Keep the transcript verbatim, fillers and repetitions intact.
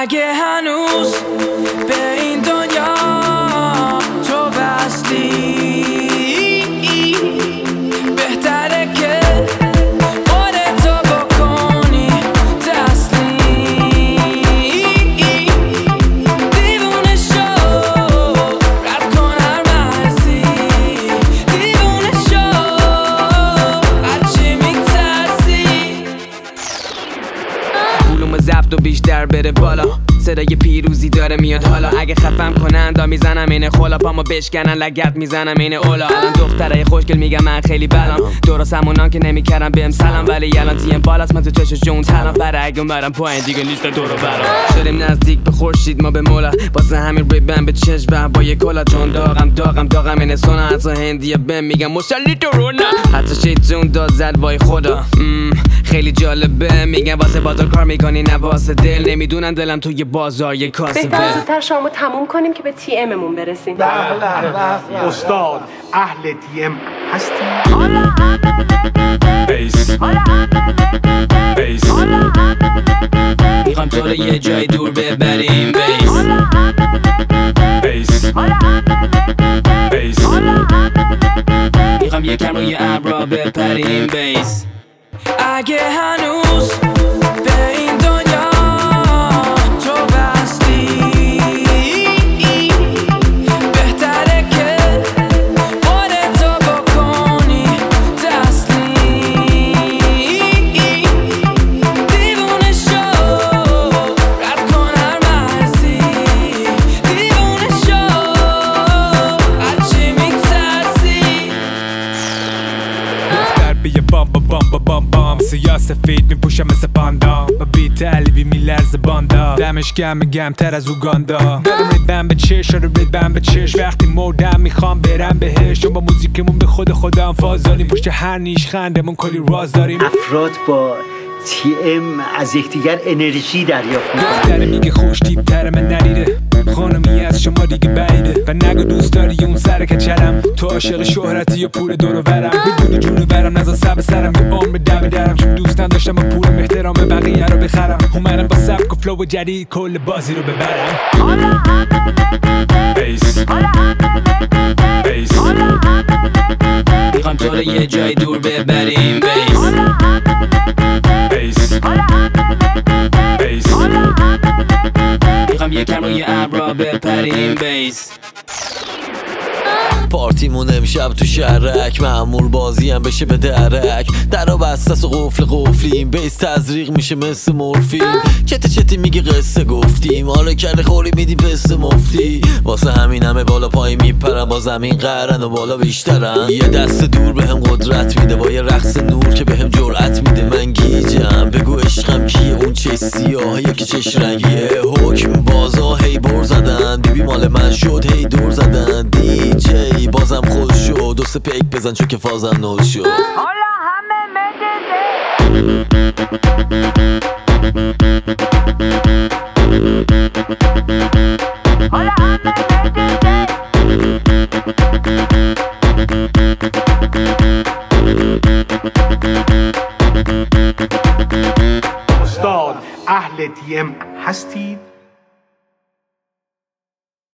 اگه هنوز به این دنیا تو وصلی بهتره که خودتو بکنی تسلیم. دیوونه شو رد کن هر مرزی، دیوونه شو هرچی میترسی. علوم ضبط و بیشتر بره بالا، صدای پیروزی داره میاد حالا. اگه خفم کنن دا میزنم اینه خولا، پامو بشکنن لگت میزنم اینه اولا. الان دخترای خوشگل میگم من خیلی بلام، درست همونان که نمیکردم بهم سلام، ولی الان تیم بالاست من تو چشش جون تلام. برای اگه اومدم پایین دیگه نیست دور و برام. شدیم نزدیک به خورشید ما به مولا، واسه همین ریبن به چشم با یه کلا. چون داغم داغم داغم اینه سونا، حتی هندیه بهم میگم مسلی درونا. حتی شیطون داد زد وای خدا. خیلی جالبه میگن واسه بازار کار میکنی نه واسه دل. نمیدونن دلم توی بازار یه کاسبه. بهتر زودتر شامو تموم کنیم که به تی اممون برسیم. استاد اهل تی ام هستی؟ بیس بیس میخوام تو رو یه جای دور ببریم. بیس بیس بیس میخوام یکم روی ابرا بپریم. بیس اگه هنوز به این دنیا تو وصلی بهتره که خودتو بکنی تسلیم. دیوونه شو رد کن هر مرزی، دیوونه شو هرچی میترسی. دختر بیه بام با بام با بام بام، سیاه سفید میپوشم مثل پاندا، با بیت علیبی میلرز باندا. دمش گم میگم تر از اوگاندا. دارم ریدم به چش آره ریدم به چش، وقتی مردم میخوام برم بهش. چون با موزیکمون به خود خودم فاز داریم، پشت هر نیش خندمون کلی راز داریم. افراد با تی ام از یکدیگر انرژی دریافت میکنن. دختره میگه خوش تیپ‌تر من نریده، خانمی از شما دیگه بعیده. و نگو دوست داری اون سر کچلم، تو عاشق شهرتی یا پول دور و برم. بدون جونو برم نزا سب سرم، به عمر دم درم. چون دوستان داشتم با پولم احترام بقیه رو بخرم. اومدم با سبک و فلو جدید کل بازی رو ببرم. بیس بیس میخوام تو رو یه جای دور ببریم. بیس بیس بیس میخوام یکم روی ابرا بپریم. بیس پارتیمون امشب تو شهرک، معمول بازی هم بشه به درک. درا بستس و قفل قفلیم، بیس تزریق میشه مثل مورفین. چته چتی میگه قصه گفتیم، حالا کرده خوری میدی پست مفتی. واسه همین همه بالا پای میپرن، با زمین قهرن و بالا بیشترن. یه دست دور بهم قدرت میده، با یه رقص نور که بهم جرأت میده. من گیجم بگو عشقم کیه، اون چه سیاه یکی چش رنگیه. حکم بازا هی بر زدن، بیبی مال من شد هی دور زدن. دی جی بازم خود شد، دو سه پیک بزن چون که فازم نول شد. حالا همه مدده حالا همه مدده